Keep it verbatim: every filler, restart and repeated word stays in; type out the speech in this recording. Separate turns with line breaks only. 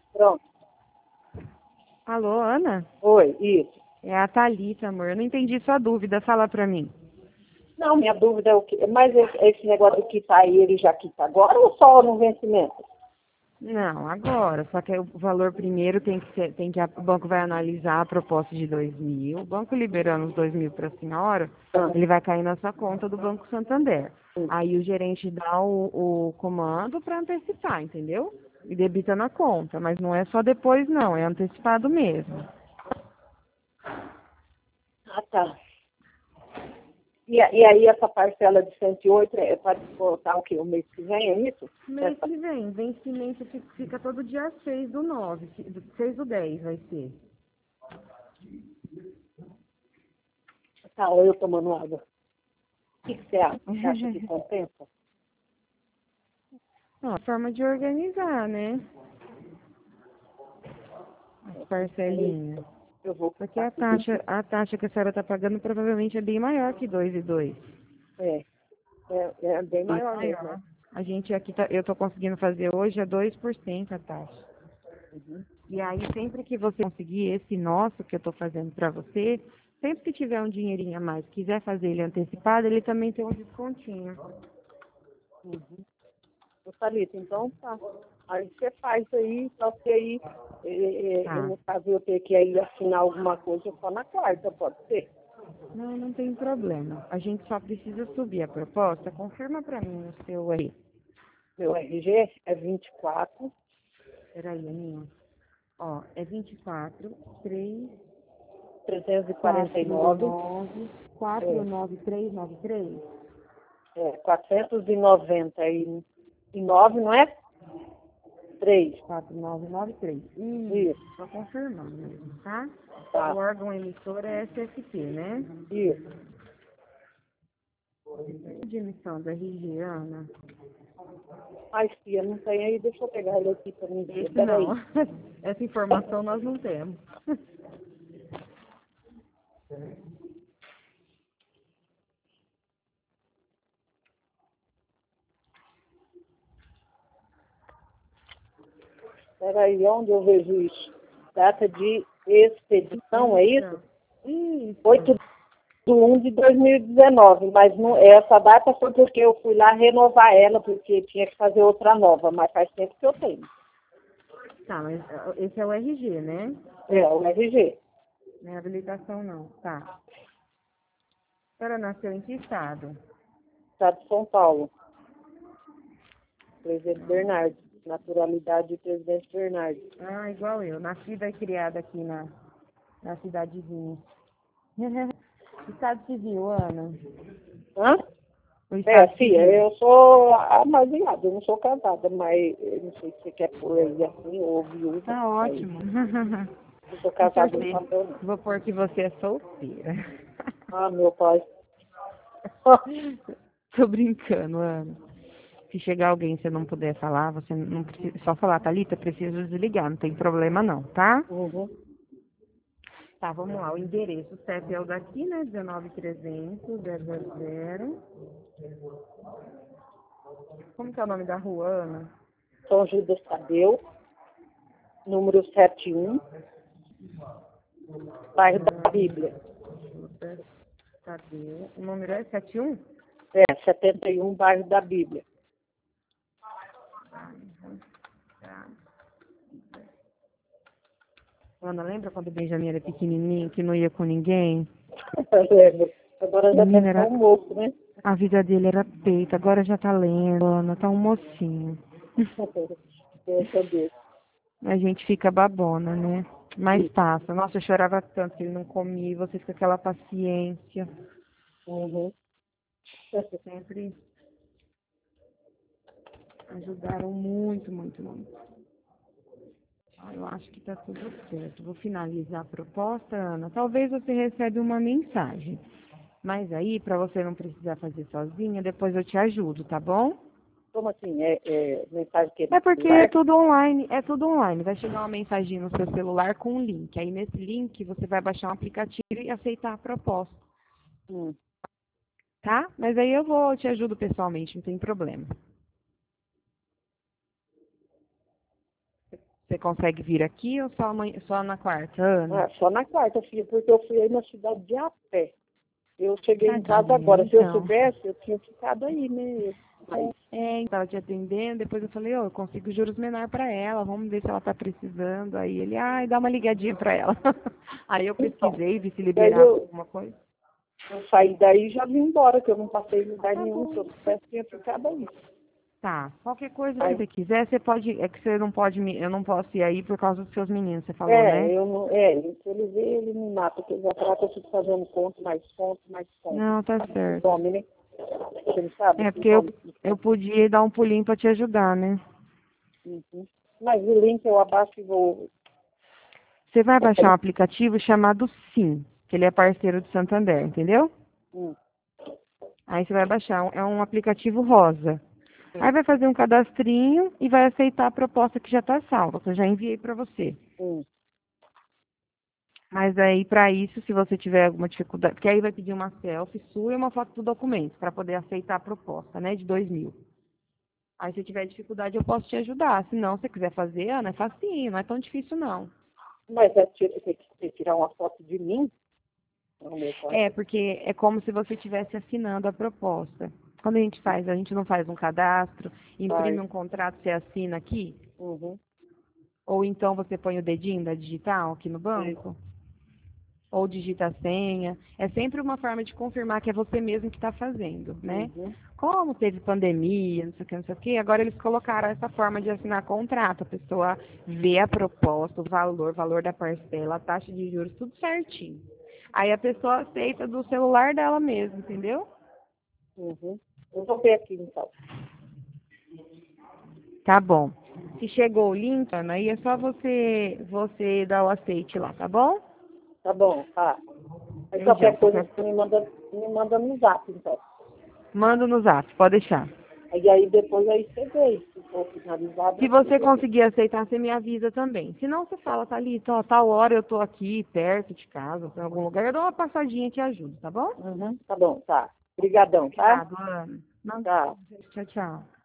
Pronto.
Alô, Ana?
Oi, isso.
É a Thalita, amor. Eu não entendi sua dúvida. Fala pra mim.
Não, minha dúvida é o que. Mas esse, esse negócio de quitar aí, ele já quita agora ou só no vencimento?
Não, agora. Só que o valor primeiro tem que ser, tem que o banco vai analisar a proposta de dois mil. O banco liberando os dois mil para a senhora,
Ah,
ele vai cair na sua conta do Banco Santander.
sim.
Aí o gerente dá o, o comando para antecipar, entendeu? E debita na conta, mas não é só depois não, é antecipado mesmo.
Ah, tá. E, a- e aí essa parcela de cento e oito é para descontar o quê? O mês que vem, é isso?
Mês
Essa-
que vem, vencimento fi- fica todo dia seis do nove, seis do dez vai ser.
Tá, ou eu tomando água. O que, que você acha? Você acha que compensa?
Ó, forma de organizar, né? As
Aí
parcelinhas.
eu vou
Porque
ficar
a
aqui.
taxa, a taxa que a senhora está pagando provavelmente é bem maior que dois e dois.
É, é, é bem
Bem
maior mesmo.
maior. A gente aqui, tá, eu estou conseguindo fazer hoje é dois por cento a taxa.
Uhum.
E aí, sempre que você conseguir esse nosso que eu estou fazendo para você, sempre que tiver um dinheirinho a mais, quiser fazer ele antecipado, ele também tem um descontinho.
Uhum. Eu falei, então tá. Aí você faz aí, só que aí, é, é,
Tá.
no caso eu ter que aí assinar alguma coisa só na quarta, pode ser?
Não, não tem problema. A gente só precisa subir a proposta. Confirma para mim o seu aí.
Meu R G é vinte e quatro,
Peraí, Aninha. Ó, é vinte e quatro, três,
trezentos e quarenta e
quatro,
nove,
nove, quatro,
é,
nove, três, nove, três.
é quatrocentos e noventa e nove, não é? Três.
quatro, nove, nove, três. Isso,
Isso,
só confirmando mesmo, tá? O
tá.
órgão emissor é S S P, né?
Isso.
De emissão da R G, Ana?
Ai, Fia, não tem aí, deixa eu pegar ele aqui para mim ver.
Esse não.
Peraí.
Essa informação nós não temos.
Peraí, onde eu vejo isso? Data de expedição, é isso?
Isso. Isso.
oito de um de dois mil e dezenove, mas não, essa data foi porque eu fui lá renovar ela, porque tinha que fazer outra nova, mas faz tempo que eu tenho.
Tá, mas ah, esse é o R G, né?
É, o R G,
Não é habilitação, não. Tá. A senhora nasceu em que estado?
Estado de São Paulo, Presidente Bernardo, naturalidade de Presidente Bernardo.
Ah, igual eu. Nascida e criada aqui na, na cidadezinha. Estado civil, Ana.
Hã?
O
É,
estado
filha,
civil.
eu sou armazenada, eu não sou casada, mas eu não sei se você quer pôr aí assim, ou viúva,
Tá
aí.
ótimo.
Eu sou
Vou
casada no
torcer.
papel, não.
Vou pôr que você é solteira.
Ah, meu pai.
Tô brincando, Ana. Se chegar alguém e você não puder falar, você não precisa. Só falar, Thalita, preciso desligar, não tem problema não, tá?
Uhum.
Tá, vamos lá. O endereço, o C E P é o daqui, né? dezenove trezentos, zero zero zero. Como que é o nome da rua, Ana?
São Judas Tadeu, número setenta e um, bairro da Bíblia.
Judas Tadeu. O número é setenta e um?
É, setenta e um, bairro da Bíblia.
Ana, lembra quando o Benjamin era pequenininho, que não ia com ninguém?
Eu lembro. Agora já
Menina,
deve estar
era,
um moço, né?
a vida dele era peito, agora já tá lendo, Ana, tá um mocinho.
Graças a Deus.
A gente fica babona, né? Mas passa. Nossa, eu chorava tanto que ele não comia, e vocês com aquela paciência.
Uhum.
Sempre ajudaram muito, muito, muito. Ah, eu acho que tá tudo certo. Vou finalizar a proposta, Ana. Talvez você receba uma mensagem. Mas aí, para você não precisar fazer sozinha, depois eu te ajudo, tá bom?
Como assim? É, é mensagem que é
É
do
porque é
celular?
tudo online, é tudo online. Vai chegar uma mensagem no seu celular com um link. Aí nesse link você vai baixar um aplicativo e aceitar a proposta,
Hum.
tá? Mas aí eu vou te ajudo pessoalmente, não tem problema. Você consegue vir aqui ou só, amanhã, só na quarta, Ana?
Ah, só na quarta, filha, porque eu fui aí na cidade de a pé. Eu cheguei em casa
Tadinha,
agora. Se eu
então.
soubesse, eu tinha ficado aí, né? Mas,
É, estava te atendendo, depois eu falei, ô, eu consigo juros menor para ela, vamos ver se ela tá precisando. Aí ele, ai, dá uma ligadinha para ela. Aí eu
então,
pesquisei, vi se
daí
liberava
eu,
alguma coisa.
eu saí daí e já vim embora, que eu não passei em lugar
Tá
nenhum. Se eu
bom.
soubesse, tinha ficado aí.
Tá, qualquer coisa que
Aí,
você quiser, você pode, é que você não pode, me, eu não posso ir aí por causa dos seus meninos, você falou,
é,
né?
eu não, é, se ele vê, ele me mata, porque ele já falar que eu fico fazendo ponto, mais ponto, mais ponto.
Não, tá certo.
Some, né? Você não sabe?
É,
Assim,
porque eu,
some.
eu podia dar um pulinho para te ajudar, né?
Uhum. Mas o link eu abaixo e vou.
Você vai baixar um aplicativo chamado Sim, que ele é parceiro do Santander, entendeu?
Hum,
Aí você vai baixar, um- é um aplicativo rosa. Aí
hum,
vai fazer um cadastrinho e vai aceitar a proposta que já está salva, que eu já enviei para você.
hum.
Mas aí, para isso, se você tiver alguma dificuldade, porque aí vai pedir uma selfie sua e uma foto do documento, para poder aceitar a proposta, né, de dois mil. Aí, se tiver dificuldade, eu posso te ajudar. Se não, se você quiser fazer, Ana, é facinho, não é tão difícil, não.
Mas é tira- tem que tirar uma foto de mim? Não, meu pai.
É, porque é como se você estivesse assinando a proposta. Quando a gente faz, a gente não faz um cadastro, imprime
Vai.
um contrato, você assina aqui,
Uhum.
ou então você põe o dedinho da digital aqui no
Sim.
banco, ou digita a senha. É sempre uma forma de confirmar que é você mesmo que está fazendo, né?
Uhum.
Como teve pandemia, não sei o que, não sei o que, agora eles colocaram essa forma de assinar contrato. A pessoa vê a proposta, o valor, valor da parcela, a taxa de juros, tudo certinho. Aí a pessoa aceita do celular dela mesmo, entendeu?
Uhum. Eu vou ver aqui então.
Tá bom. Se chegou o link, Ana, aí é só você, você dar o aceite lá, tá bom?
Tá bom, tá. Aí
Beijão.
qualquer coisa
Qualquer...
você me manda, me manda no zap, então.
Manda no zap, pode deixar.
Aí, aí depois aí você vê. Se for finalizado,
Se
aí você
você
vê.
conseguir aceitar, você me avisa também. Se não, você fala, Thalita, ó, tal hora eu tô aqui, perto de casa, em algum lugar, eu dou uma passadinha e te ajudo, tá bom?
Uhum. Tá bom, tá. Obrigadão, tá?
Obrigado, Ana. Não,
Tá.
tchau, tchau.